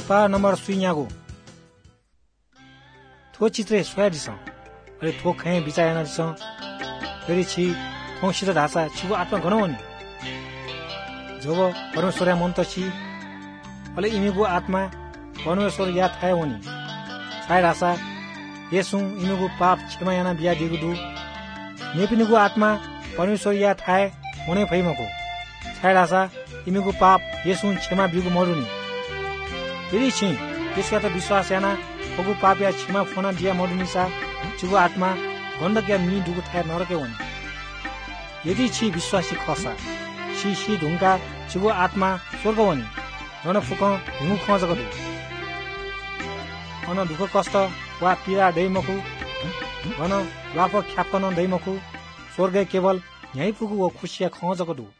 파 넘버 수이냐고 토 चित्रे soya दिसं अरे थो खै बिचायना दिसं फेरि छि थो सिधा धासा छिगो आत्मा गनवनी जब परमेश्वर मन त छि अले इमीगो आत्मा परमेश्वर या थाय वनी साय रासा येसु इमीगो पाप क्षमायाना बिया दिगु दु नेपिनीगो आत्मा परमेश्वर या थाय वने फैमको साय रासा इमीगो पाप येसु क्षमा बिगु मरुनी फेरि छि त्यसका त विश्वास याना ओगु पाप या क्षमा फोना दिया मरुनीसा छिगो आत्मा गण्डक मी दुगु थाय नरके वनी यदि छि विश्वासी खसा छि ढुङ्गा छिगो आत्मा स्वर्गवनी नन फुक हिमु खजगदु अन दुख कष्ट वा पीडा दैमखु भन वाप ख्यापन दैमखु स्वर्ग केवल यही पुगु व खुशिया खजगदु